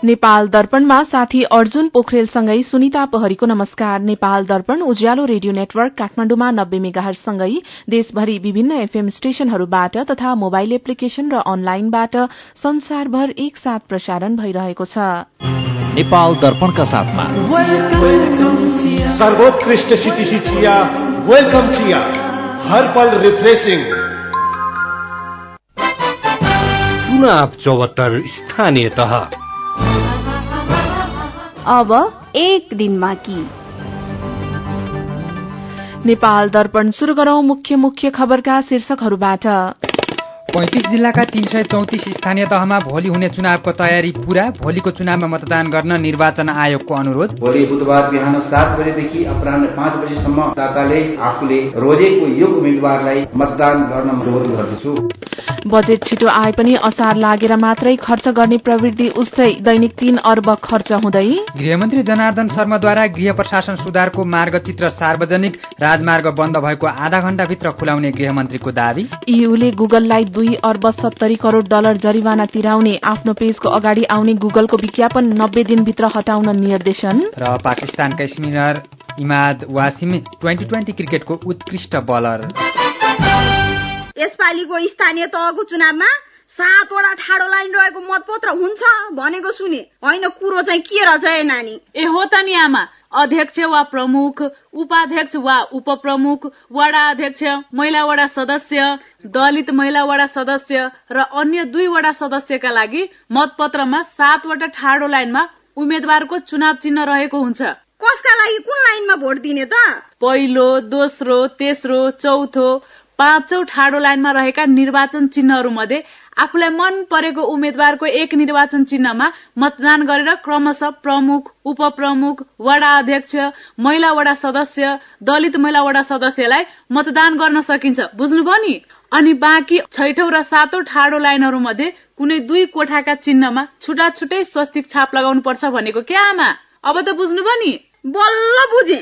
नेपाल दर्पणमा साथी अर्जुन पोखरेलसँगै सुनिता पहरीको नमस्कार। नेपाल दर्पण उज्यालो रेडियो नेटवर्क काठमाडौँमा 90 मेगाहर्जसँगै देशभरि विभिन्न एफएम स्टेशनहरूबाट तथा मोबाइल एप्लिकेशन र अनलाइनबाट संसारभर एकसाथ प्रसारण भइरहेको छ। नेपाल दर्पणका साथमा सर्वोत्कृष्ट सिटिसी चिया, वेलकम चिया, हर पल रिफ्रेशिङ। चुनाव 74 स्थानीय तह। अब एक दिनमा की। नेपाल दर्पण शुरू गरौं मुख्य खबरका शीर्षकहरूबाट। 35 जिल्लाका 334 स्थानीय तहमा भोलि हुने चुनावको तयारी पूरा। भोलिको चुनावमा मतदान गर्न निर्वाचन आयोगको अनुरोध। भोलि बुधबार बिहान 7 बजेदेखि अपराह्न 5 बजेसम्म मतदाताले आफूले रोजेको योग्य उम्मेद्वारलाई मतदान गर्न अनुरोध गर्दछु। बजेट छिटो आए पनि असार लागेर मात्रै खर्च गर्ने प्रवृत्ति उस्तै, दैनिक 3 अर्ब खर्च हुँदै। गृहमन्त्री जनार्दन शर्माद्वारा गृह प्रशासन सुधारको मार्गचित्र सार्वजनिक। राजमार्ग बन्द भएको आधा घण्टाभित्र खुलाउने गृहमन्त्रीको दावी। ईयूले गुगललाई 2 अर्ब 70 करोड़ डलर जरिवाना तिराउने। आफ्नो पेजको अगाडि आउने गुगलको विज्ञापन 90 दिनभित्र हटाउन निर्देशन। र पाकिस्तानका स्पिनर इमाद वासिम 2020 क्रिकेटको उत्कृष्ट बलर। यसपालिको स्थानीय तहको चुनावमा 7 वटा ठाडो लाइन रहेको मतपत्र हुन्छ भनेको सुने, होइन कुरो चाहिँ के रहेछ नानी? ए हो त नि आमा, अध्यक्ष वा प्रमुख, उपाध्यक्ष वा उपप्रमुख, वडा अध्यक्ष, महिला वडा सदस्य, दलित महिला वडा सदस्य र अन्य 2 वडा सदस्यका लागि मतपत्रमा 7 वटा ठाडो लाइनमा उम्मेद्वारको चुनाव चिन्ह रहेको हुन्छ। कसका लागि कुन लाइनमा भोट दिने त? पहिलो, दोस्रो, तेस्रो, चौथो, 5औं ठाडो लाइनमा रहेका निर्वाचन चिन्हहरू मध्ये आफूलाई मन परेको उम्मेद्वारको एक निर्वाचन चिन्हमा मतदान गरेर क्रमशः प्रमुख, उपप्रमुख, वडा अध्यक्ष, महिला वडा सदस्य, दलित महिला वडा सदस्यलाई मतदान गर्न सकिन्छ। बुझ्नुभयो नि? अनि बाँकी 6औं र 7औं ठाडो लाइनहरू मध्ये कुनै 2 कोठाका चिन्हमा छुटा छुटै स्वस्तिक छाप लगाउनु पर्छ भनेको क्या आमा? अब त बुझ्नुभयो नि? बल्ल बुझे।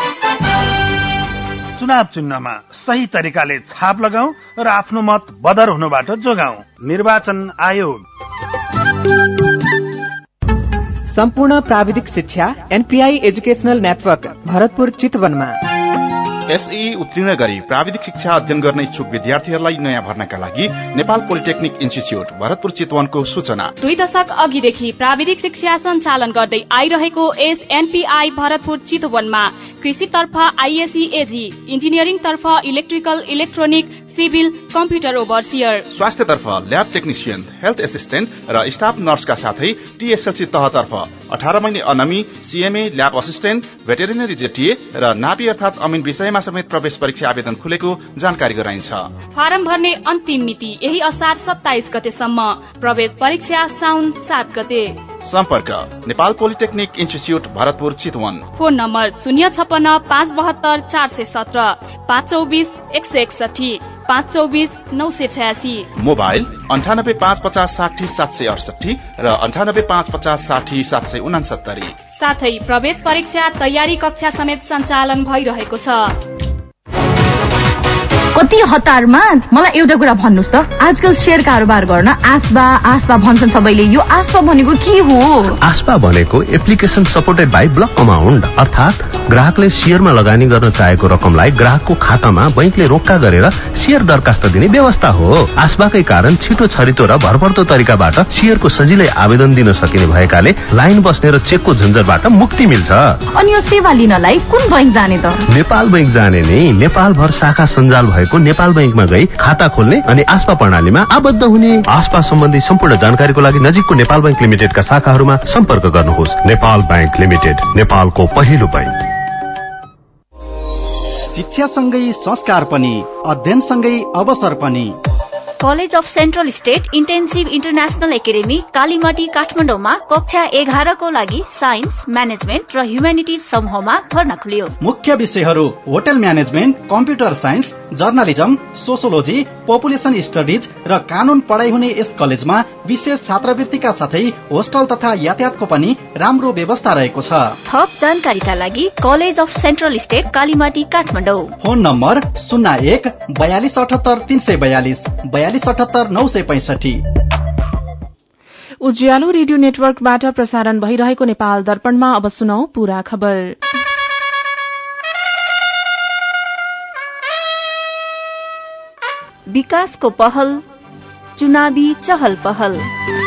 चुनाव चिन्हमा सही तरिकाले छाप लगाऊ र आफ्नो मत बदर हुनबाट जोगाऊ। निर्वाचन आयोग। सम्पूर्ण प्राविधिक शिक्षा एनपीआई एजुकेशनल नेटवर्क भरतपुर चितवनमा। एसई उत्तीर्ण गरी प्राविधिक शिक्षा अध्ययन गर्न इच्छुक विद्यार्थीहरूलाई नयाँ भर्नाका लागि नेपाल पोलिटेक्निक इन्स्टिच्युट भरतपुर चितवनको सूचना। 2 दशक अघिदेखि प्राविधिक शिक्षा सञ्चालन गर्दै आइरहेको एनपीआई भरतपुर चितवनमा कृषितर्फ आईएससी एजी, इन्जिनियरिङतर्फ electrical, electronic, civil, computer overseer, स्वास्थ्यतर्फ ल्याब टेक्निशियन, हेल्थ एसिस्टेन्ट र स्टाफ नर्सका साथै टीएसएलसी तहतर्फ 18 महिने अनमी, CMA, lab assistant, veterinary JTA र नापी अर्थात अमिन विषयमा समेत प्रवेश परीक्षा आवेदन खुलेको जानकारी गराइन्छ। फारम भर्ने अन्तिम मिति यही असार 27 गतेसम्म। प्रवेश परीक्षा साउन 7 गते। सम्पर्क Nepal polytechnic institute Bharatpur Chitwan. Phone number 056 572 417, 524 161, 524 986। Mobile 98 550 60 768 र 98 550 60 769। साथै प्रवेश परीक्षा तयारी कक्षा समेत सञ्चालन भइरहेको छ। कति हतारमा? मलाई एउटा कुरा भन्नुस् त, आजकल शेयर कारोबार गर्न आस्पा भन्छन् सबैले। यो आस्पा भनेको के हो? आस्पा भनेको application supported by block amount, अर्थात ग्राहकले शेयरमा लगानी गर्न चाहेको रकमलाई ग्राहकको खातामा बैंकले रोक्का गरेर शेयर दरखास्त दिने व्यवस्था हो। आस्पाकै कारण छिटो छरितो र भरपर्दो तरिकाबाट शेयरको सजिलै आवेदन दिन सकिने भएकाले लाइन बस्ने र चेकको झन्झटबाट मुक्ति मिल्छ। अनि यो सेवा लिनलाई कुन बैंक जाने त? नेपाल बैंक जाने नि। नेपाल भर शाखा सञ्जाल भएको नेपाल बैंकमा गई खाता खोल्ने अनि आस्पा प्रणालीमा आबद्ध हुने। आस्पा सम्बन्धी सम्पूर्ण जानकारीको लागि नजिकको नेपाल बैंक लिमिटेडका शाखाहरूमा सम्पर्क गर्नुहोस्। नेपाल बैंक लिमिटेड, नेपालको पहिलो बैंक। शिक्षासँगै संस्कार पनि, अध्ययनसँगै अवसर पनि। College of central state intensive international academy Kalimati काठमाडौँमा कक्षा 11 को लागि साइन्स, म्यानेजमेन्ट र ह्युम्यानिटिज समूहमा भर्ना खुल्यो। मुख्य विषयहरू hotel management, computer science, journalism, sociology, population studies र कानून पढाइ हुने यस कलेजमा विशेष छात्रवृत्तिका साथै होस्टल तथा यातायातको पनि राम्रो व्यवस्था रहेको छ। थप जानकारीका लागि college of central state Kalimati Kathmandu. Phone number 01 42 78 342, 42 78 965। Ujyaalo radio नेटवर्कबाट प्रसारण भइरहेको नेपाल दर्पणमा अब सुनौ पूरा खबर। विकासको पहल, चुनावी चहल पहल।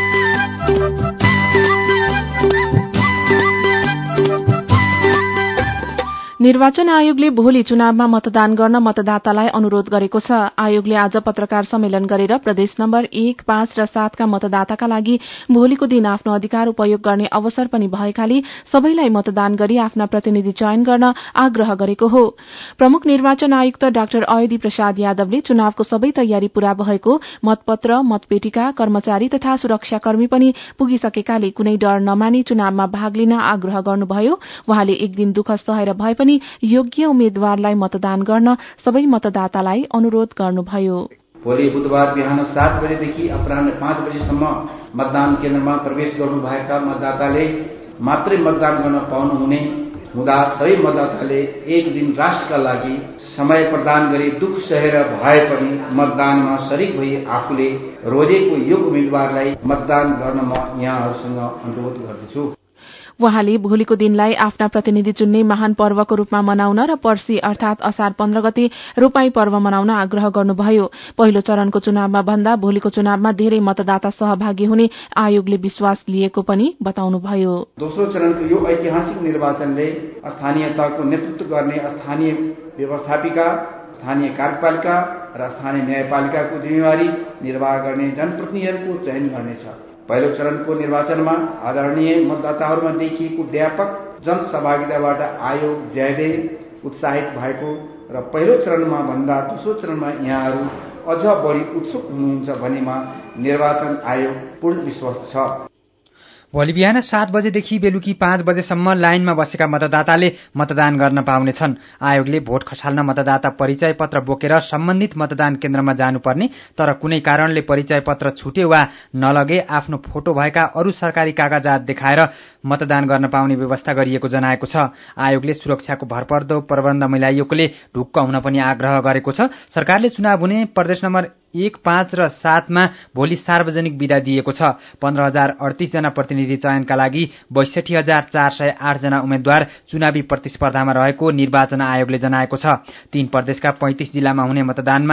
निर्वाचन आयोगले भोलि चुनावमा मतदान गर्न मतदातालाई अनुरोध गरेको छ। आयोगले आज पत्रकार सम्मेलन गरेर प्रदेश नम्बर 1, 5 र 7 का मतदाताका लागि भोलिको दिन आफ्नो अधिकार उपयोग गर्ने अवसर पनि भएकाले सबैलाई मतदान गरी आफ्ना प्रतिनिधि चयन गर्न आग्रह गरेको हो। प्रमुख निर्वाचन आयुक्त डाक्टर अयोधी प्रसाद यादवले चुनावको सबै तयारी पूरा भएको, मतपत्र, मतपेटिका, कर्मचारी तथा सुरक्षाकर्मी पनि पुगिसकेकाले कुनै डर नमानी चुनावमा भाग लिन आग्रह गर्नुभयो। वहाँले एक दिन दुःख सहेर भए पनि योग्य उम्मेद्वारलाई मतदान गर्न सबै मतदातालाई अनुरोध गर्नुभयो। भोलि बुधबार बिहान 7 बजेदेखि अपराह्न 5 बजेसम्म मतदान केन्द्रमा प्रवेश गर्नुभएका मतदाताले मात्रै मतदान गर्न पाउनुहुने हुँदा सबै मतदाताले एक दिन राष्ट्रका लागि समय प्रदान गरी दुःख सहेर भए पनि मतदानमा शरीक भई आफूले रोजेको योग्य उम्मेद्वारलाई मतदान गर्न म यहाँहरूसँग अनुरोध गर्दछु। वहाँले भोलिको दिनलाई आफ्ना प्रतिनिधि चुन्ने महान पर्वको रूपमा मनाउन र पर्सि अर्थात असार 15 गते रोपाई पर्व मनाउन आग्रह गर्नुभयो। पहिलो चरणको चुनावमा भन्दा भोलिको चुनावमा धेरै मतदाता सहभागी हुने आयोगले विश्वास लिएको पनि बताउनुभयो। दोस्रो चरणको यो ऐतिहासिक निर्वाचनले स्थानीय तहको नेतृत्व गर्ने स्थानीय व्यवस्थापिका, स्थानीय कार्यपालिका र स्थानीय न्यायपालिकाको जिम्मेवारी निर्वाह गर्ने जनप्रतिनिधिहरूको चयन गर्नेछ। पहिलो चरणको निर्वाचनमा आदरणीय मतदाताहरूमा देखिएको व्यापक जनसहभागिताबाट आयोग ज्यादै उत्साहित भएको र पहिलो चरणमा भन्दा दोस्रो चरणमा यहाँहरू अझ बढी उत्सुक हुनुहुन्छ भन्नेमा निर्वाचन आयोग पूर्ण विश्वास छ। भोलि बिहान 7 बजेदेखि बेलुकी 5 बजेसम्म लाइनमा बसेका मतदाताले मतदान गर्न पाउनेछन्। आयोगले भोट खसाल्न मतदाता परिचय पत्र बोकेर सम्बन्धित मतदान केन्द्रमा जानुपर्ने, तर कुनै कारणले परिचय पत्र छुटे वा नलगे आफ्नो फोटो भएका अरू सरकारी कागजात देखाएर मतदान गर्न पाउने व्यवस्था गरिएको जनाएको छ। आयोगले सुरक्षाको भरपर्दो प्रबन्ध मिलाइएकोले ढुक्क हुन पनि आग्रह गरेको छ। सरकारले चुनाव हुने प्रदेश नम्बर 1, 5 र 7 मा भोलि सार्वजनिक विदा दिएको छ। 15,038 जना प्रतिनिधि चयनका लागि 62,408 जना उम्मेद्वार चुनावी प्रतिस्पर्धामा रहेको निर्वाचन आयोगले जनाएको छ। 3 प्रदेशका 35 जिल्लामा हुने मतदानमा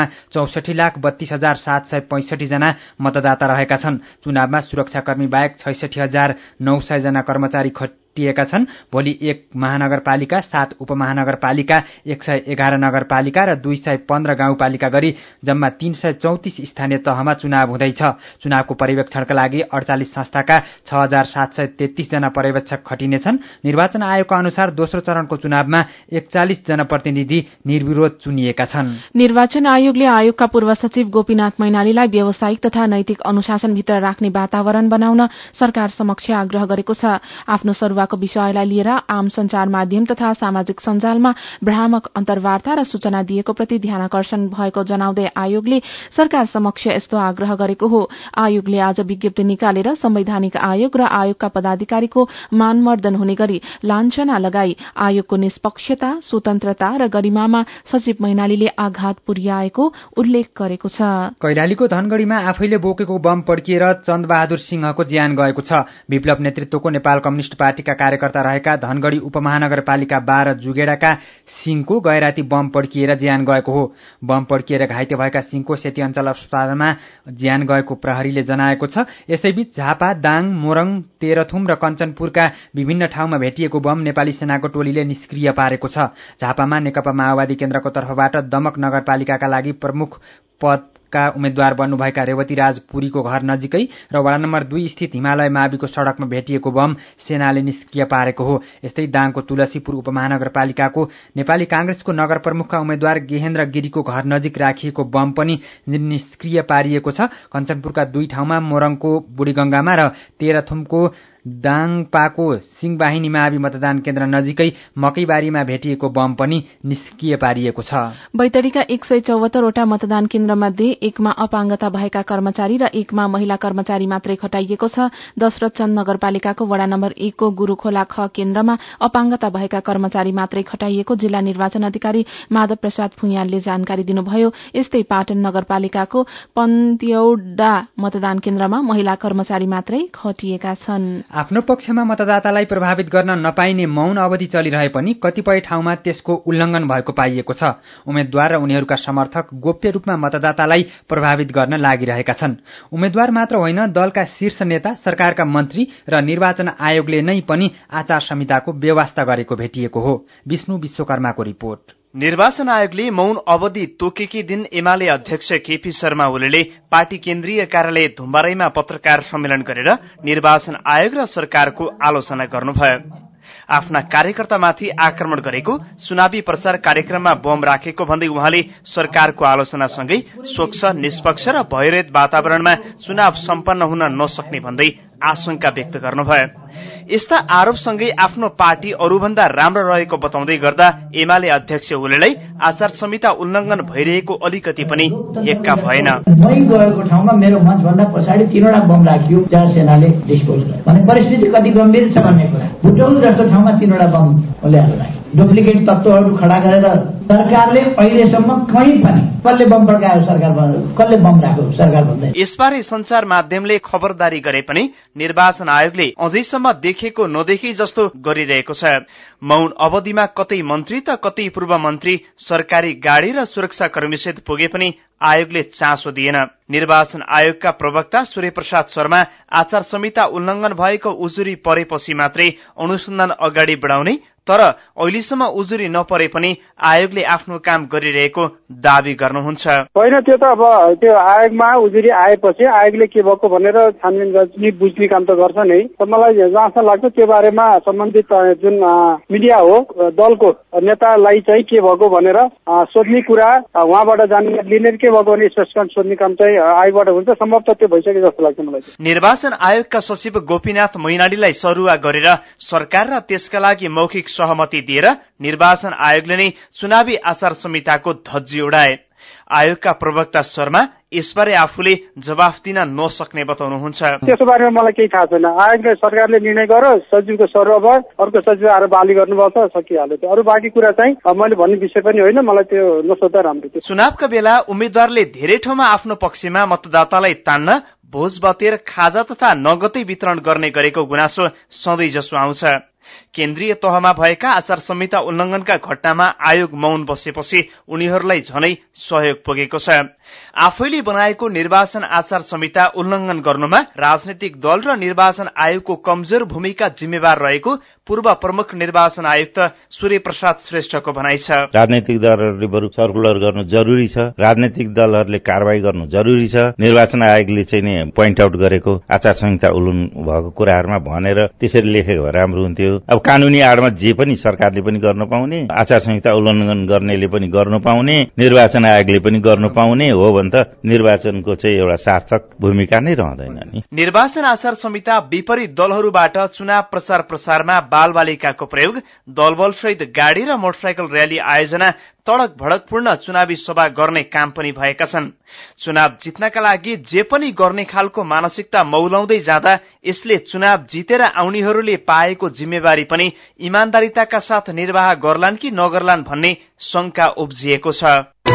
64,32,765 जना मतदाता रहेका छन्। चुनावमा सुरक्षाकर्मी बाहेक 66,900 जना कर्मचारी खटिएका छन्। भोलि 1 महानगरपालिका, 7 उपमहानगरपालिका, 111 नगरपालिका र 215 गाउँपालिका गरी जम्मा 334 स्थानीय तहमा चुनाव हुँदैछ। चुनावको पर्यवेक्षणका लागि 48 संस्थाका 6,733 जना पर्यवेक्षक खटिनेछन्। निर्वाचन आयोगका अनुसार दोस्रो चरणको चुनावमा 41 जना प्रतिनिधि निर्विरोध चुनिएका छन्। निर्वाचन आयोगले आयोगका पूर्व सचिव गोपीनाथ मैनालीलाई व्यावसायिक तथा नैतिक अनुशासनभित्र राख्ने वातावरण बनाउन सरकार समक्ष आग्रह गरेको छ। आफ्नो सरुवाको विषयलाई लिएर आम संचार माध्यम तथा सामाजिक सञ्जालमा भ्रामक अन्तर्वार्ता र सूचना दिएको प्रति ध्यानकर्षण भएको जनाउँदै आयोगले सरकार समक्ष यस्तो आग्रह गरेको हो। आयोगले आज विज्ञप्ति निकालेर संवैधानिक आयोग र आयोगका पदाधिकारीको मानमर्दन हुने गरी लाञ्छना लगाई आयोगको निष्पक्षता, स्वतन्त्रता र गरिमामा सचिव मैनालीले आघात पुर्याएको उल्लेख गरेको छ। कैलालीको धनगढ़ीमा आफैले बोकेको बम पड्किएर चन्दबहादुर सिंहको ज्यान गएको छ। विप्लव नेतृत्वको नेपाल कम्युनिष्ट पार्टीका कार्यकर्ता रहेका धनगढ़ी उपमहानगरपालिका 12 जुगेडाका सिंहको गैराती बम पड्किएर ज्यान गएको हो। बम पड्किएर घाइते भएका सिंहको सेती अञ्चल अस्पतालमा ज्यान गएको प्रहरीले जनाएको छ। यसैबीच झापा, दाङ, मोरङ, तेह्रथुम र कञ्चनपुरका विभिन्न ठाउँमा भेटिएको बम नेपाली सेनाको टोलीले निष्क्रिय पारेको छ। झापामा नेकपा माओवादी केन्द्रको तर्फबाट दमक नगरपालिकाका लागि प्रमुख पदका उम्मेद्वार बन्नुभएका रेवती राज पुरीको घर नजिकै र वडा नम्बर 2 स्थित हिमालय माविको सड़कमा भेटिएको बम सेनाले निष्क्रिय पारेको हो। यस्तै दाङको तुलसीपुर उपमहानगरपालिकाको नेपाली कांग्रेसको नगर प्रमुखका उम्मेद्वार गेहेन्द्र गिरीको घर नजिक राखिएको बम पनि निष्क्रिय पारिएको छ। कञ्चनपुरका 2 ठाउँमा, मोरङको बुढीगंगामा र तेह्रथुमको दाङपाको सिंहबाहिनी मावि मतदान केन्द्र नजिकै मकैबारीमा भेटिएको बम पनि निष्क्रिय पारिएको छ। बैतडीका 174 वटा मतदान केन्द्रमध्ये एकमा अपाङ्गता भएका कर्मचारी र एकमा महिला कर्मचारी मात्रै खटाइएको छ। दशरथचन्द नगरपालिकाको वडा नम्बर 1 को गुरूखोला ख केन्द्रमा अपाङ्गता भएका कर्मचारी मात्रै खटाइएको जिल्ला निर्वाचन अधिकारी माधव प्रसाद भुइयालले जानकारी दिनुभयो। यस्तै पाटन नगरपालिकाको पन्त्यौडा मतदान केन्द्रमा महिला कर्मचारी मात्रै खटिएका छन्। आफ्नो पक्षमा मतदातालाई प्रभावित गर्न नपाइने मौन अवधि चलिरहे पनि कतिपय ठाउँमा त्यसको उल्लंघन भएको पाइएको छ। उम्मेद्वार र उनीहरूका समर्थक गोप्य रूपमा मतदातालाई प्रभावित गर्न लागिरहेका छन्। उम्मेद्वार मात्र होइन, दलका शीर्ष नेता, सरकारका मन्त्री र निर्वाचन आयोगले नै पनि आचार संहिताको व्यवस्था गरेको भेटिएको हो। विष्णु विश्वकर्माको रिपोर्ट। निर्वाचन आयोगले मौन अवधि तोकेकै दिन एमाले अध्यक्ष केपी शर्मा ओलीले पार्टी केन्द्रीय कार्यालय धुम्बारैमा पत्रकार सम्मेलन गरेर निर्वाचन आयोग र सरकारको आलोचना गर्नुभयो। आफ्ना कार्यकर्तामाथि आक्रमण गरेको, चुनावी प्रचार कार्यक्रममा बम राखेको भन्दै उहाँले सरकारको आलोचनासँगै स्वच्छ, निष्पक्ष र भयरहित वातावरणमा चुनाव सम्पन्न हुन नसक्ने भन्दै आशंका व्यक्त गर्नुभयो। यस्ता आरोपसँगै आफ्नो पार्टी अरूभन्दा राम्रो रहेको बताउँदै गर्दा एमाले अध्यक्ष ओलीलाई आचार संहिता उल्लंघन भइरहेको अलिकति पनि एक्का भएन। मै गएको ठाउँमा मेरो मञ्चभन्दा पछाडि 3वटा बम राखियो, जहाँ सेनाले डिस्पोज गर्यो भने परिस्थिति कति गम्भीर छ भन्ने कुरा। बुटौल जस्तो ठाउँमा 3वटा बम ल्याएर राख्यो। डुप्लिकेट तत्त्वहरू खडा गरेर सरकारले अहिलेसम्म कहीँ पनि कसले बम पड्कायो सरकार, कसले बम राख्यो सरकार भन्दै। यसबारे संचार माध्यमले खबरदारी गरे पनि निर्वाचन आयोगले अझैसम्म देखेको नदेखे जस्तो गरिरहेको छ। मौन अवधिमा कतै मन्त्री त कतै पूर्व मन्त्री सरकारी गाडी र सुरक्षाकर्मीसहित पुगे पनि आयोगले चासो दिएन। निर्वाचन आयोगका प्रवक्ता सूर्यप्रसाद शर्मा आचार संहिता उल्लंघन भएको उजुरी परेपछि मात्रै अनुसन्धान अगाडि बढाउने, तर अहिलेसम्म उजुरी नपरे पनि आयोगले आफ्नो काम गरिरहेको दावी गर्नुहुन्छ। होइन, त्यो त अब त्यो आयोगमा उजुरी आएपछि आयोगले के भएको भनेर छानबिन गर्ने बुझ्ने काम त गर्छ नै। मलाई जहाँसम्म लाग्छ त्यो बारेमा सम्बन्धित जुन मिडिया हो, दलको नेतालाई चाहिँ के भएको भनेर सोध्ने कुरा, उहाँबाट जानकारी लिने, के भएको भने स्पष्टीकरण सोध्ने काम चाहिँ आयोगबाट हुन्छ। सम्भवतः त्यो भइसके जस्तो लाग्छ मलाई। निर्वाचन आयोगका सचिव गोपीनाथ मैनालीलाई सरुवा गरेर सरकार र त्यसका लागि मौखिक सहमति दिएर निर्वाचन आयोगले नै चुनावी आचार संहिताको धज्जी उडाए। आयोगका प्रवक्ता शर्मा यसबारे आफूले जवाफ दिन नसक्ने बताउनुहुन्छ। त्यसको बारेमा मलाई केही थाहा छैन। आयोगले सरकारले निर्णय गर्यो, सचिवको सरुवा भयो, अर्को सचिव आएर बाली गर्नुभयो त सकिहाल्यो। त्यो अरू बाँकी कुरा चाहिँ मैले भन्ने विषय पनि होइन, मलाई त्यो नसोध्दा राम्रो। चुनावका बेला उम्मेद्वारले धेरै ठाउँमा आफ्नो पक्षमा मतदातालाई तान्न भोज बतेर खाजा तथा नगदै वितरण गर्ने गरेको गुनासो सधैँ जसो आउँछ। केन्द्रीय तहमा भएका आचार संहिता उल्लंघनका घटनामा आयोग मौन बसेपछि उनीहरूलाई झनै सहयोग पुगेको छ। आफैले बनाएको निर्वाचन आचार संहिता उल्लंघन गर्नुमा राजनैतिक दल र निर्वाचन आयोगको कमजोर भूमिका जिम्मेवार रहेको पूर्व प्रमुख निर्वाचन आयुक्त सूर्य प्रसाद श्रेष्ठको भनाइ छ। राजनैतिक दलहरूले बरु सर्कुलर गर्नु जरुरी छ, राजनैतिक दलहरूले कारवाही गर्नु जरुरी छ। निर्वाचन आयोगले चाहिँ नि पोइन्ट आउट गरेको आचार संहिता उल्लङ्घन भएको कुराहरूमा भनेर त्यसरी लेखेको भए राम्रो हुन्थ्यो। अब कानूनी आडमा जे पनि सरकारले पनि गर्न पाउने, आचार संहिता उल्लङ्घन गर्नेले पनि गर्नु पाउने, निर्वाचन आयोगले पनि गर्नु पाउने हो भने त निर्वाचनको चाहिँ एउटा सार्थक भूमिका नै रहँदैन नि। निर्वाचन आचार संहिता विपरीत दलहरूबाट चुनाव प्रचार प्रसारमा बालबालिकाको प्रयोग, दलबलसहित गाडी र मोटरसाइकल र्याली आयोजना, तडक भडकपूर्ण चुनावी सभा गर्ने काम पनि भएका छन्। चुनाव जित्नका लागि जे पनि गर्ने खालको मानसिकता मौलाउँदै जाँदा यसले चुनाव जितेर आउनेहरूले पाएको जिम्मेवारी पनि इमानदारिताका साथ निर्वाह गर्लान् कि नगर्लान् भन्ने शंका उब्जिएको छ।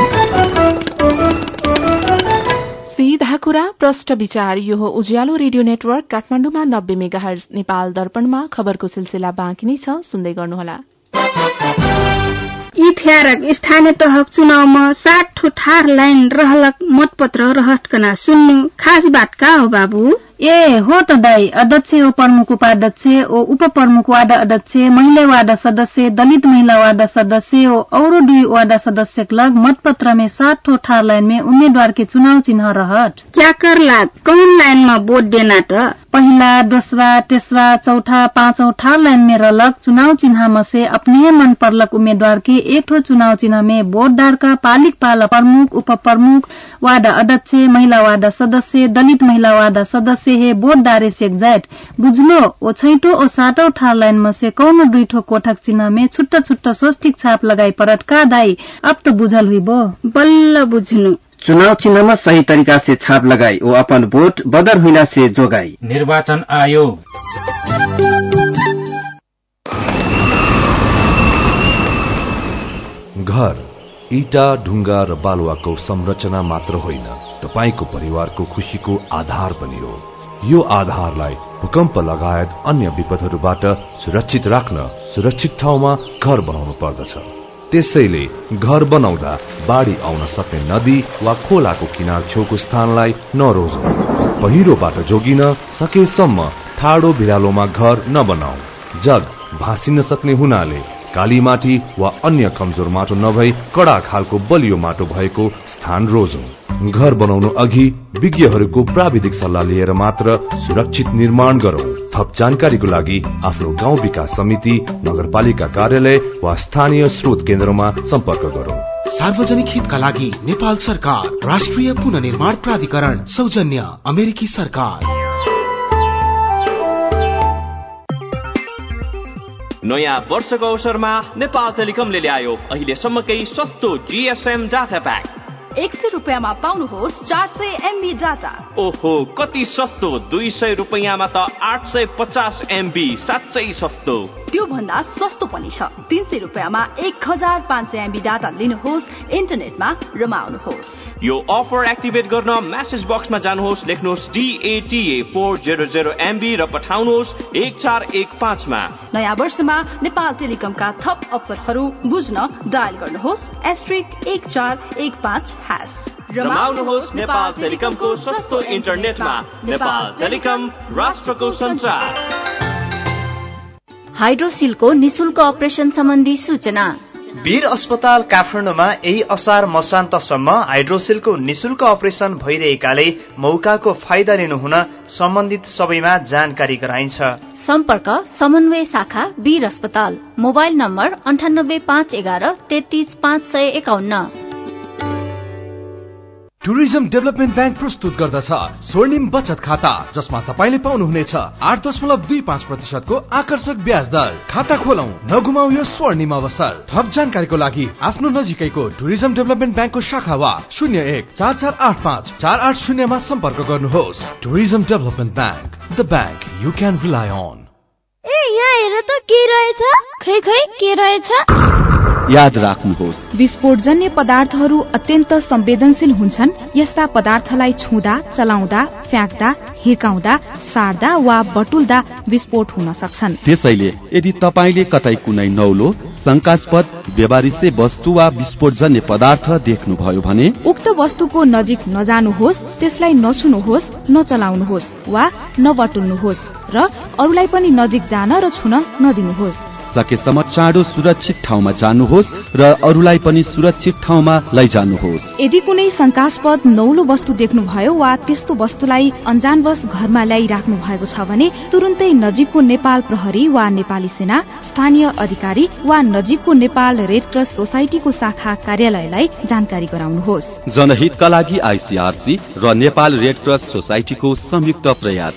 सीधा कुरा प्रष्ट विचार। यो हो उज्यालो रेडियो नेटवर्क काठमाडौँमा 90 मेगाहर्ज। नेपाल दर्पणमा खबरको सिलसिला बाँकी नै छ, सुन्दै गर्नुहोला। इफ्यारक स्थानीय तहक चुनावमा 60 ठार लाइन रहलक मतपत्र रहटकना सुन्नु खास बात का हो बाबू? ए हो त दाई, अध्यक्ष ओ प्रमुख उपाध्यक्ष ओ उपप्रमुख वार्ड अध्यक्ष, महिला वार्ड सदस्य, दलित महिला वार्ड सदस्य ओ और 2 वार्ड सदस्य लग मतपत्र में 60 ठार लाइन में उम्मीदवार के चुनाव चिन्ह रहट। क्या करला? कौन लाइन में वोट देना त? पहिला, दोस्रा, तेस्रा, चौथा, 5औं ठार लाइन में रहलक चुनाव चिन्ह में से अपने मन परलक उम्मीदवार के एक ठो चुनाव चिन्ह में वोटदार का पालिक पाल प्रमुख, उप प्रमुख, वार्ड अध्यक्ष, महिला वार्ड सदस्य, दलित महिला वार्ड सदस्य से हे बोट डारे से एग्जैक्ट बुझलो ओ छैटो ओ सातों ठार लाइन में से कौनो दुईठो कोठक चिन्ह में छुट्टा छुट्टा स्वस्तिक छाप लगाई परत का दाई अब तो बुझल हुई बो बल्ल बुझनु चुनाव चिन्हमा सही तरिका से छाप लगाई ओ अपन वोट बदर हुइला से जोगाई। निर्वाचन आयोग घर ईटा ढुङ्गा र बालुवाको संरचना मात्र होइन, तपाईको परिवारको खुशीको आधार पनि हो। यो आधारलाई भूकम्प लगायत अन्य विपदहरूबाट सुरक्षित राख्न सुरक्षित ठाउँमा घर बनाउनु पर्दछ। त्यसैले घर बनाउँदा बाढी आउन सक्ने नदी वा खोलाको किनार छेउको स्थानलाई नरोज्नु। पहिरोबाट जोगिन सकेसम्म ठाडो भिरालोमा घर नबनाऊ। जग भासिन सक्ने हुनाले काली माटी वा अन्य कमजोर माटो नभई कडा खालको बलियो माटो भएको स्थान रोजौं। घर बनाउनु अघि विज्ञहरूको प्राविधिक सल्लाह लिएर मात्र सुरक्षित निर्माण गरौं। थप जानकारीको लागि आफ्नो गाउँ विकास समिति, नगरपालिका कार्यालय वा स्थानीय स्रोत केन्द्रमा सम्पर्क गरौं। सार्वजनिक हितका लागि नेपाल सरकार, राष्ट्रिय पुनर्निर्माण प्राधिकरण, सौजन्य अमेरिकी सरकार। नयाँ वर्षको अवसरमा नेपाल टेलिकमले ल्यायो अहिलेसम्मकै सस्तो जीएसएम डाटा प्याक। 100 रुपैयाँमा पाउनुहोस् 400 MB डाटा। ओहो, कति सस्तो! 200 रुपैयाँमा त 850 MB, साँच्चै सस्तो। त्यो भन्दा सस्तो पनि छ। 300 रुपैयाँमा 1500 MB डाटा लिनुहोस्, इन्टरनेटमा रमाउनुहोस्। यो अफर एक्टिभेट गर्न मेसेज बक्समा जानुहोस्, लेख्नुहोस् DATA 400 MB र पठाउनुहोस् 1415 मा। नयाँ वर्षमा नेपाल टेलिकमका थप अफरहरू बुझ्न डायल गर्नुहोस् *1415#। रमाउनुहोस् नेपाल टेलिकमको सस्तो इन्टरनेटमा। नेपाल टेलिकम, राष्ट्रको सञ्चार। हाइड्रोसिलको निशुल्क अपरेसन सम्बन्धी सूचना। वीर अस्पताल काठमाडौँमा यही असार मसान्तसम्म हाइड्रोसिलको निशुल्क अपरेसन भइरहेकाले मौकाको फाइदा लिनुहुन सम्बन्धित सबैमा जानकारी गराइन्छ। सम्पर्क समन्वय शाखा वीर अस्पताल, mobile number 98511 33551। Tourism development bank प्रस्तुत गर्दछ स्वर्णिम बचत खाता, जसमा तपाईले पाउनुहुनेछ 8.25% को आकर्षक ब्याज दर। खाता खोलौं, नगुमाऊ यो स्वर्णिम अवसर। थप जानकारीको लागि आफ्नो नजिकैको टुरिज्म डेभलपमेन्ट ब्याङ्कको शाखा वा 0144854880 मा सम्पर्क गर्नुहोस्। Tourism development bank, the bank you can rely on. ए यहाँ हेर त के रहेछ? खै के रहेछ? याद राख्नुहोस्, विस्फोटजन्य पदार्थहरू अत्यन्त संवेदनशील हुन्छन्। यस्ता पदार्थलाई छुँदा, चलाउँदा, फ्याँक्दा, हिर्काउँदा, सार्दा वा बटुल्दा विस्फोट हुन सक्छन्। त्यसैले यदि तपाईले कतै कुनै नौलो, शंकास्पद, व्यवहारिक वस्तु वा विस्फोटजन्य पदार्थ देख्नुभयो भने उक्त वस्तुको नजिक नजानुहोस्, त्यसलाई नछुनुहोस्, नचलाउनुहोस् वा नबटुल्नुहोस् र अरूलाई पनि नजिक जान र छुन नदिनुहोस्। सकेसम्म चाँडो सुरक्षित ठाउँमा जानुहोस् र अरूलाई पनि सुरक्षित ठाउँमा लैजानुहोस्। यदि कुनै शंकास्पद नौलो वस्तु देख्नुभयो वा त्यस्तो वस्तुलाई अन्जानवश घरमा ल्याइराख्नु भएको छ भने तुरुन्तै नजिकको नेपाल प्रहरी वा नेपाली सेना, स्थानीय अधिकारी वा नजिकको नेपाल रेड क्रस सोसाइटीको शाखा कार्यालयलाई जानकारी गराउनुहोस्। जनहितका लागि आइसीआरसी र नेपाल रेड क्रस सोसाइटीको संयुक्त प्रयास।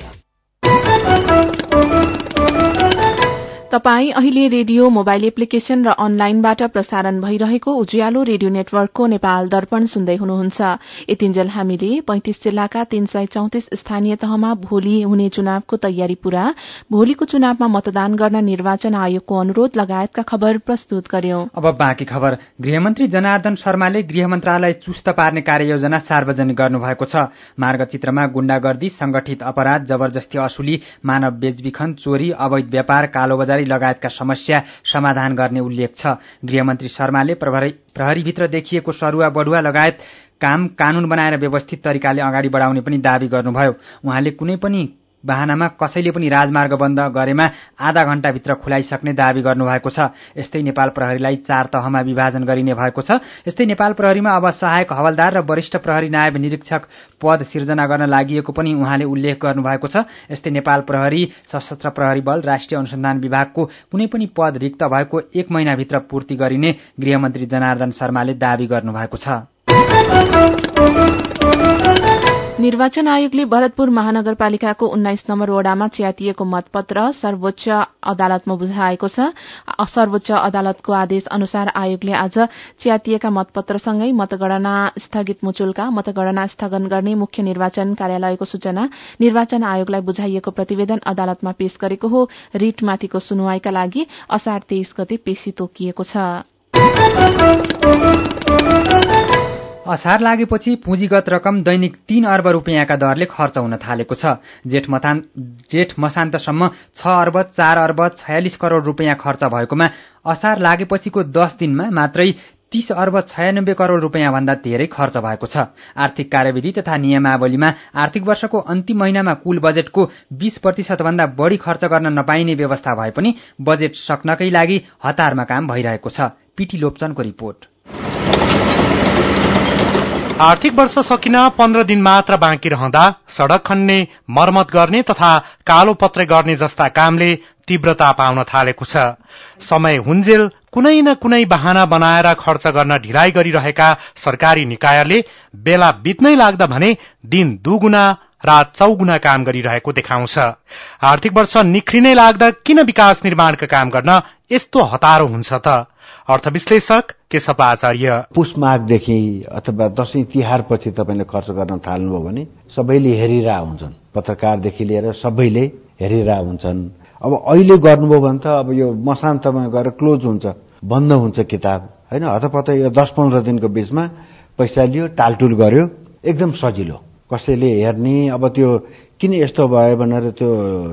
तपाई अहिले रेडियो, मोबाइल एप्लिकेशन र अनलाइनबाट प्रसारण भइरहेको उज्यालो रेडियो नेटवर्कको नेपाल दर्पण सुन्दै हुनुहुन्छ। यतिन्जेल हामीले 35 जिल्लाका 334 स्थानीय तहमा भोलि हुने चुनावको तयारी पूरा, भोलिको चुनावमा मतदान गर्न निर्वाचन आयोगको अनुरोध लगायतका खबर प्रस्तुत गर्यौं। अब बाँकी खबर। गृहमन्त्री जनार्दन शर्माले गृह मन्त्रालय चुस्त पार्ने कार्ययोजना सार्वजनिक गर्नुभएको छ। मार्गचित्रमा गुण्डागर्दी, संगठित अपराध, जबरजस्ती असुली, मानव बेचबिखन, चोरी, अवैध व्यापार, कालोबजारी लगायतका समस्या समाधान गर्ने उल्लेख छ। गृहमन्त्री शर्माले प्रहरीभित्र देखिएको सरुवा बढुवा लगायत काम कानून बनाएर व्यवस्थित तरिकाले अगाडि बढाउने पनि दावी गर्नुभयो। उहाँले कुनै पनि वाहनामा कसैले पनि राजमार्ग बन्द गरेमा आधा घण्टाभित्र खुलाइसक्ने दावी गर्नुभएको छ। यस्तै नेपाल प्रहरीलाई 4 तहमा विभाजन गरिने भएको छ। यस्तै नेपाल प्रहरीमा अब सहायक हवलदार र वरिष्ठ प्रहरी नायब निरीक्षक पद सिर्जना गर्न लागि पनि उहाँले उल्लेख गर्नुभएको छ। यस्तै नेपाल प्रहरी, सशस्त्र प्रहरी बल, राष्ट्रिय अनुसन्धान विभागको कुनै पनि पद रिक्त भएको 1 महिनाभित्र पूर्ति गरिने गृहमन्त्री जनार्दन शर्माले दावी गर्नुभएको छ। निर्वाचन आयोगले भरतपुर महानगरपालिकाको 19 नम्बर वडामा च्यातिएको मतपत्र सर्वोच्च अदालतमा बुझाएको छ। सर्वोच्च अदालतको आदेश अनुसार आयोगले आज च्यातिएका मतपत्रसँगै मतगणना स्थगित मुचुल्का, मतगणना स्थगन गर्ने मुख्य निर्वाचन कार्यालयको सूचना, निर्वाचन आयोगलाई बुझाइएको प्रतिवेदन अदालतमा पेश गरेको हो। रिटमाथिको सुनवाईका लागि असार 23 गते पेशी तोकिएको छ। असार लागेपछि पुँजीगत रकम दैनिक 3 अर्ब रुपियाँका दरले खर्च हुन थालेको छ। जेठ मसान्तसम्म 6 अर्ब 4 अर्ब 46 करोड़ रुपियाँ खर्च भएकोमा असार लागेपछिको 10 दिनमा मात्रै 30 अर्ब 96 करोड़ रुपियाँ भन्दा धेरै खर्च भएको छ। आर्थिक कार्यविधि तथा नियमावलीमा आर्थिक वर्षको अन्तिम महिनामा कुल बजेटको 20% भन्दा बढी खर्च गर्न नपाइने व्यवस्था भए पनि बजेट सक्नकै लागि हतारमा काम भइरहेको छ। पीटी लोप्चनको रिपोर्ट। आर्थिक वर्ष सकिन 15 दिन मात्र बाँकी रहँदा सड़क खन्ने, मर्मत गर्ने तथा कालो पत्रे गर्ने जस्ता कामले तीव्रता पाउन थालेको छ। समय हुन्जेल कुनै न कुनै बहाना बनाएर खर्च गर्न ढिलाइ गरिरहेका सरकारी निकायले बेला बित्नै लाग्दा भने दिन दुगुना रात चौगुना काम गरिरहेको देखाउँछ। आर्थिक वर्ष निख्रिनै लाग्दा किन विकास निर्माणका काम गर्न यस्तो हतारो हुन्छ त? अर्थविश्लेषक केशव आचार्य। पुष माघदेखि अथवा दशैं तिहारपछि तपाईले खर्च गर्न थाल्नुभयो भने सबैले हेरिरहा हुन्छन्, पत्रकारदेखि लिएर सबैले हेरिरहा हुन्छन्। अब अहिले गर्नुभयो भने त अब यो मसान्तमा गएर क्लोज हुन्छ, बन्द हुन्छ किताब, हैन? हतपत यो 10-15 दिनको बीचमा पैसा लियो, टालटुल गर्यो, एकदम सजिलो। कसैले हेर्ने, अब त्यो किन यस्तो भयो भनेर त्यो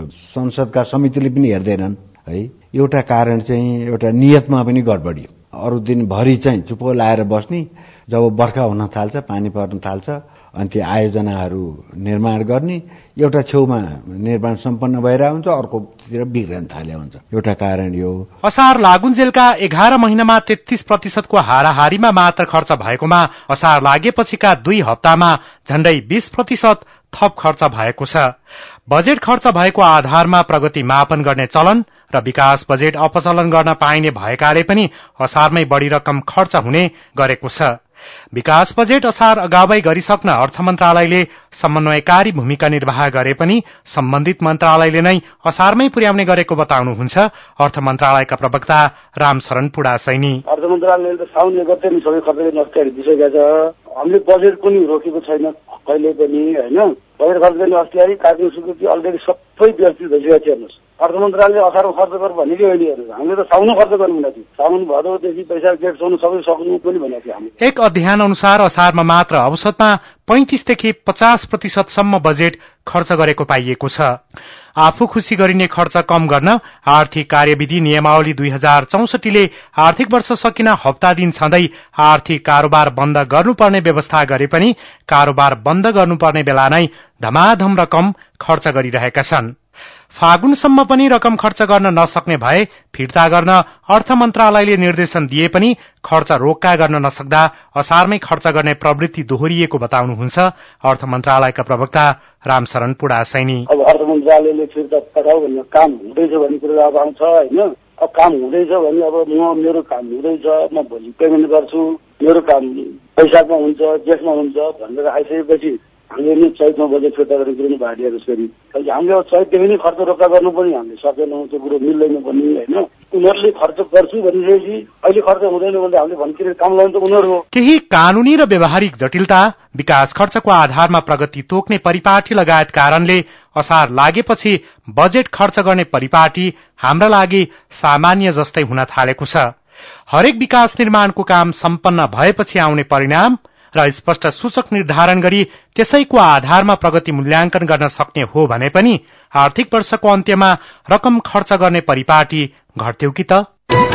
संसदका समितिले पनि हेर्दैनन् है। एउटा कारण चाहिँ एउटा नियतमा पनि गडबडी। अरू दिनभरि चाहिँ चुप्पो लाएर बस्ने, जब बर्खा हुन थाल्छ, पानी पर्न थाल्छ, अनि त्यो आयोजनाहरू निर्माण गर्ने, एउटा छेउमा निर्माण सम्पन्न भइरहेको हुन्छ, अर्कोतिर बिग्रन थाले हुन्छ। एउटा कारण यो। असार लागुन्जेलका 11 महिनामा 33% को हाराहारीमा मात्र खर्च भएकोमा असार लागेपछिका 2 हप्तामा झण्डै 20% थप खर्च भएको छ। बजेट खर्च भएको आधारमा प्रगति मापन गर्ने चलन र विकास बजेट अपचलन गर्न पाइने भएकाले पनि असारमै बढ़ी रकम खर्च हुने गरेको छ। विकास बजेट असार अगावै गरिसक्न अर्थ मन्त्रालयले समन्वयकारी भूमिका निर्वाह गरे पनि सम्बन्धित मन्त्रालयले नै असारमै पुर्याउने गरेको बताउनुहुन्छ अर्थ मन्त्रालयका प्रवक्ता रामशरण पुडासैनी। अर्थ मन्त्रालयले त साउन 1 गते सबै खर्चले नस्कारि दिइसकेको छ। हामीले बजेट पनि रोकेको छैन कहिले पनि, हैन? बजेट खर्च गर्ने अस्ति कार्य स्वीकृति अलरेडी सबै व्यवस्थित भइसकेको छ। हेर्नुहोस्, अर्थ मन्त्रालयले असारमा खर्च गर भनेकै अहिले हेर्नुहोस्, हामीले त साउन खर्च गर्नु भनेको थियो। साउन भदौदेखि पैसा गेटसम्म सबै सक्नु पनि भनेको थियो हामीले। एक अध्ययन अनुसार असारमा मात्र औसतमा 35 देखि 50% सम्म बजेट खर्च गरेको पाइएको छ। आफू खुशी गरिने खर्च कम गर्न आर्थिक कार्यविधि नियमावली 2064 ले आर्थिक वर्ष सकिन हप्ता दिन छँदै आर्थिक कारोबार बन्द गर्नुपर्ने व्यवस्था गरे पनि कारोबार बन्द गर्नुपर्ने बेला नै धमाधम रकम खर्च गरिरहेका छन्। फागुनसम्म पनि रकम खर्च गर्न नसक्ने भए फिर्ता गर्न अर्थ मन्त्रालयले निर्देशन दिए पनि खर्च रोक्का गर्न नसक्दा असारमै खर्च गर्ने प्रवृत्ति दोहोरिएको बताउनुहुन्छ अर्थ मन्त्रालयका प्रवक्ता रामशरण पुडासैनी। अब अर्थ मन्त्रालयले फिर्ता पठाऊ भन्ने काम हुँदैछ भन्ने कुरा अब आउँछ, हैन? अब काम हुँदैछ भने अब मेरो काम हुँदैछ, म भोलि पेमेन्ट गर्छु, मेरो काम पैसामा हुन्छ, जेठमा हुन्छ भनेर आइसकेपछि हामीले नि चैतमा बजेट फिर्ता गर्ने कुरो नि भाडिया जसरी हामीले अब चैतदेखि नै खर्च रोक्का गर्नु पनि हामीले सकेनौँ, त्यो कुरो मिल्दैन पनि, हैन? उनीहरूले खर्च गर्छु भनिसकेपछि अहिले खर्च हुँदैन भने हामीले भन्किने काम लाउनु त उनीहरू हो। केही कानूनी र व्यवहारिक जटिलता, विकास खर्चको आधारमा प्रगति तोक्ने परिपाटी लगायत कारणले असार लागेपछि बजेट खर्च गर्ने परिपाटी हाम्रा लागि सामान्य जस्तै हुन थालेको छ। हरेक विकास निर्माणको काम सम्पन्न भएपछि आउने परिणाम र स्पष्ट सूचक निर्धारण गरी त्यसैको आधारमा प्रगति मूल्याङ्कन गर्न सक्ने हो भने पनि आर्थिक वर्षको अन्त्यमा रकम खर्च गर्ने परिपाटी घट्थ्यो कि त?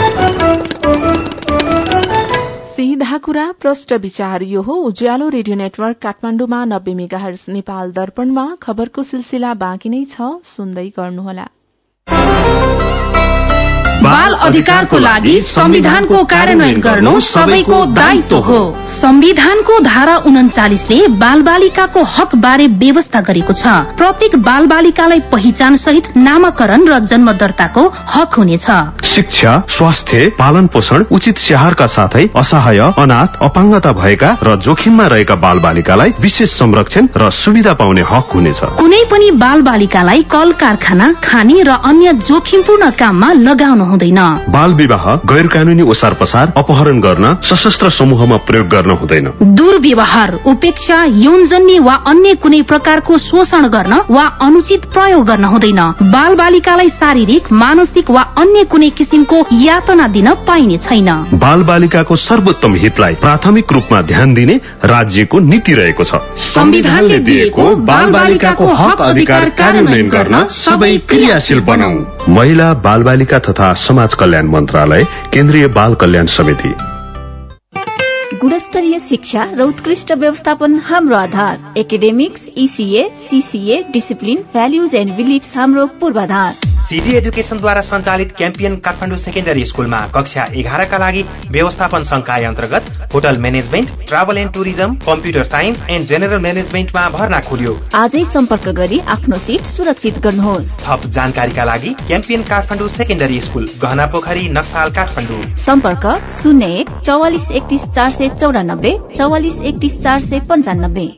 सीधा कुरा प्रष्ट विचार यो हो। उज्यालो रेडियो नेटवर्क काठमाडौँमा 90 मेगाहर्ज, नेपाल दर्पणमा खबरको सिलसिला बाँकी नै छ, सुन्दै गर्नुहोला। बाल अधिकारको लागि संविधानको कार्यान्वयन गर्नु सबैको दायित्व हो। संविधानको धारा 39ले बालबालिकाको हक बारे व्यवस्था गरेको छ। प्रत्येक बालबालिकालाई पहिचान सहित नामाकरण र जन्म दर्ताको हक हुनेछ। शिक्षा, स्वास्थ्य, पालन पोषण, उचित स्याहारका साथै असहाय, अनाथ, अपाङ्गता भएका र जोखिममा रहेका बालबालिकालाई विशेष संरक्षण र सुविधा पाउने हक हुनेछ। कुनै पनि बालबालिकालाई कल कारखाना, खानी र अन्य जोखिमपूर्ण काममा लगाउनु हुँदैन। बाल विवाह, गैर कानूनी ओसार पसार, अपहरण गर्न, सशस्त्र समूहमा प्रयोग गर्न हुँदैन। दुर्व्यवहार, उपेक्षा, यौनजन्य वा अन्य कुनै प्रकारको शोषण गर्न वा अनुचित प्रयोग गर्न हुँदैन। बालबालिकालाई शारीरिक, मानसिक वा अन्य कुनै किसिमको यातना दिन पाइने छैन। बालबालिकाको सर्वोत्तम हितलाई प्राथमिक रूपमा ध्यान दिने राज्यको नीति रहेको छ। संविधानले दिएको बालबालिकाको हक अधिकार कार्यान्वयन गर्न सबै क्रियाशील बनाऊ। महिला, बालबालिका तथा समाज कल्याण मन्त्रालय, केन्द्रीय बाल कल्याण समिति। गुणस्तरीय शिक्षा र उत्कृष्ट व्यवस्थापन हाम्रो आधार। Academics, ECA, CCA, discipline, values and beliefs हाम्रो पूर्वाधार। सिटी एजुकेशनद्वारा सञ्चालित क्याम्पियन काठमाडौँ सेकेन्डरी स्कुलमा कक्षा 11 का लागि व्यवस्थापन संकाय अन्तर्गत hotel management, travel and tourism, computer science and general म्यानेजमेन्टमा भर्ना खुल्यो। आजै सम्पर्क गरी आफ्नो सिट सुरक्षित गर्नुहोस्। थप जानकारीका लागि क्याम्पियन काठमाडौँ सेकेन्डरी स्कुल, गहना पोखरी, नक्साल, काठमाडौँ। सम्पर्क 01 44 31 494 44 31 495।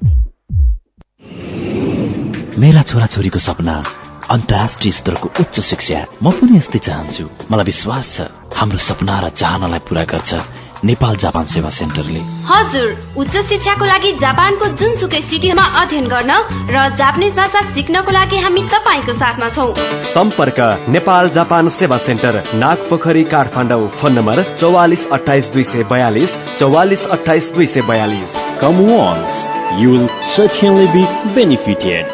मेरा छोराछोरीको सपना अन्तर्राष्ट्रिय स्तरको उच्च शिक्षा। म पनि यस्तै चाहन्छु। मलाई विश्वास छ हाम्रो सपना र चाहनालाई पूरा गर्छ नेपाल जापान सेवा सेन्टरले। हजुर, उच्च शिक्षाको लागि जापानको जुनसुकै सिटीमा अध्ययन गर्न र जापानिज भाषा सिक्नको लागि हामी तपाईको साथमा छौं। सम्पर्क नेपाल जापान सेवा centre, Nagpokhari, Kathmandu. Phone number 44 28 242 44 28 242। Come once, you will certainly be benefited.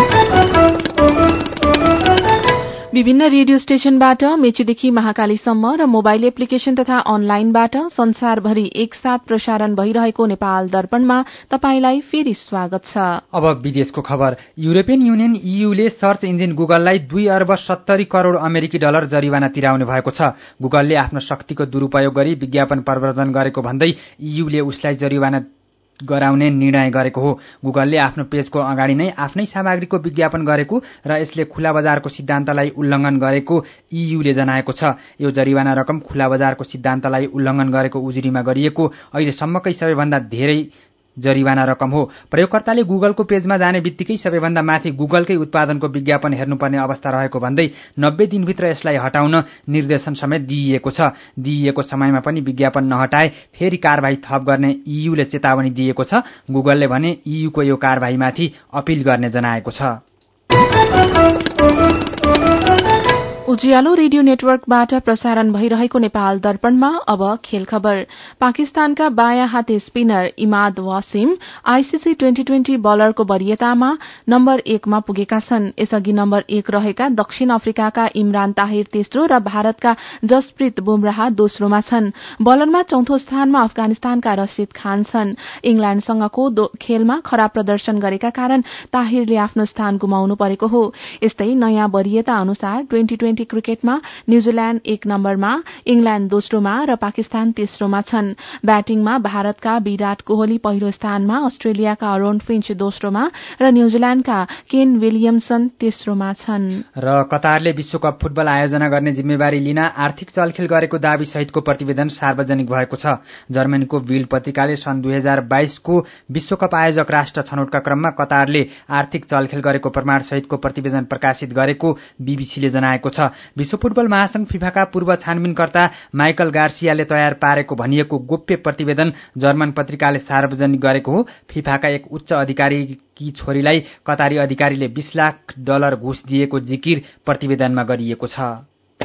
विभिन्न रेडियो स्टेशनबाट मेचीदेखि महाकालीसम्म र मोबाइल एप्लिकेशन तथा अनलाइनबाट संसारभरि एकसाथ प्रसारण भइरहेको नेपाल दर्पणमा तपाईंलाई फेरि स्वागत छ। अब विदेशको खबर। युरोपियन युनियन EUले सर्च इन्जिन गुगललाई 2 अर्ब 70 करोड़ अमेरिकी डलर जरिवाना तिराउने भएको छ। गुगलले आफ्नो शक्तिको दुरूपयोग गरी विज्ञापन प्रवर्धन गरेको भन्दै EUले उसलाई जरिवाना गराउने निर्णय गरेको हो। गुगलले आफ्नो पेजको अगाडि नै आफ्नै सामग्रीको विज्ञापन गरेको र यसले खुला बजारको सिद्धान्तलाई उल्लङ्घन गरेको EUले जनाएको छ। यो जरिवाना रकम खुला बजारको सिद्धान्तलाई उल्लङ्घन गरेको उजुरीमा गरिएको अहिलेसम्मकै सबैभन्दा धेरै जरिवाना रकम हो। प्रयोगकर्ताले गुगलको पेजमा जाने बित्तिकै सबैभन्दा माथि गुगलकै उत्पादनको विज्ञापन हेर्नुपर्ने अवस्था रहेको भन्दै 90 दिनभित्र यसलाई हटाउन निर्देशन समेत दिइएको छ। दिइएको समयमा पनि विज्ञापन नहटाए फेरि कारबाही थप गर्ने EUले चेतावनी दिएको छ। गुगलले भने EUको यो कारबाहीमाथि अपिल गर्ने जनाएको छ। उज्यालो रेडियो नेटवर्कबाट प्रसारण भइरहेको नेपाल दर्पणमा अब खेल खबर। पाकिस्तानका बायाँ हाते स्पिनर इमाद वासिम आईसीसी 2020 बलरको वरियतामा नम्बर 1 मा पुगेका छन्। यसअघि नम्बर 1 रहेका दक्षिण अफ्रिकाका इमरान ताहिर तेस्रो र भारतका जसप्रीत बुमराह दोस्रोमा छन्। बलरमा चौथो स्थानमा अफगानिस्तानका रशीद खान छन्। इंग्ल्याण्डसँगको खेलमा खराब प्रदर्शन गरेका कारण ताहिरले आफ्नो स्थान गुमाउनु परेको हो। यस्तै नयाँ वरियता अनुसार 2020 क्रिकेटमा न्यूजील्याण्ड 1 नम्बरमा, इंग्ल्याण्ड दोस्रोमा र पाकिस्तान तेस्रोमा छन्। ब्याटिङमा भारतका विराट कोहली पहिलो स्थानमा, अस्ट्रेलियाका अरोन फिन्च दोस्रोमा र न्यूजील्याण्डका केन विलियमसन तेस्रोमा छन्। र कतारले विश्वकप फुटबल आयोजना गर्ने जिम्मेवारी लिन आर्थिक चलखेल गरेको दावी सहितको प्रतिवेदन सार्वजनिक भएको छ। जर्मनीको बिल्ड पत्रिकाले सन् 2022 को विश्वकप आयोजक राष्ट्र छनौटका क्रममा कतारले आर्थिक चलखेल गरेको प्रमाण सहितको प्रतिवेदन प्रकाशित गरेको बीबीसीले जनाएको छ। विश्व फुटबल महासंघ फिफाका पूर्व छानबिनकर्ता माइकल गार्सियाले तयार पारेको भनिएको गोप्य प्रतिवेदन जर्मन पत्रिकाले सार्वजनिक गरेको हो। फिफाका एक उच्च अधिकारीकी छोरीलाई कतारी अधिकारीले $20 लाख घुस दिएको जिकिर प्रतिवेदनमा गरिएको छ।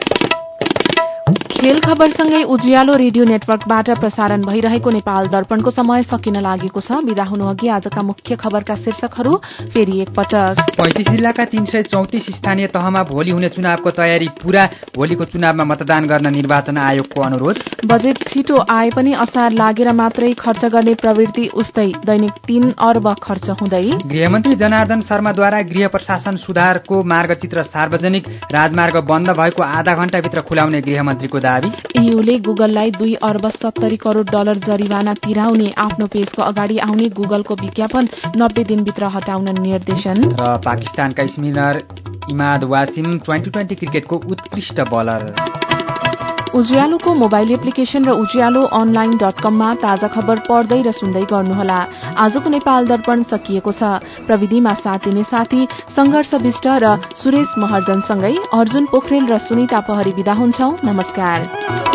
खेल खबरसँगै उज्यालो रेडियो नेटवर्कबाट प्रसारण भइरहेको नेपाल दर्पणको समय सकिन लागेको छ। बिदा हुनुअघि आजका मुख्य खबरका शीर्षकहरू फेरि एकपटक। 35 जिल्लाका 334 स्थानीय तहमा भोलि हुने चुनावको तयारी पूरा, भोलिको चुनावमा मतदान गर्न निर्वाचन आयोगको अनुरोध। बजेट छिटो आए पनि असार लागेर मात्रै खर्च गर्ने प्रवृत्ति उस्तै, दैनिक 3 अर्ब खर्च हुँदै। गृहमन्त्री जनार्दन शर्माद्वारा गृह प्रशासन सुधारको मार्गचित्र सार्वजनिक, राजमार्ग बन्द भएको आधा घण्टाभित्र खुलाउने गृहमन्त्रीको दावी। दावी। ईयूले गुगललाई 2 अर्ब 70 करोड़ डलर जरिवाना तिराउने। आफ्नो पेजको अगाडि आउने गुगलको विज्ञापन 90 दिनभित्र हटाउन निर्देशन। र पाकिस्तानका स्पिनर इमाद वासिम 2020 क्रिकेटको उत्कृष्ट बलर। उज्यालोको मोबाइल एप्लिकेशन र उज्यालो online.com मा ताजा खबर पढ्दै र सुन्दै गर्नुहोला। आजको नेपाल दर्पण सकिएको छ। प्रविधिमा साथ दिने साथी संघर्ष विष्ट र सुरेश महर्जनसँगै अर्जुन पोखरेल र सुनिता पहरी विदा हुन्छौं। नमस्कार।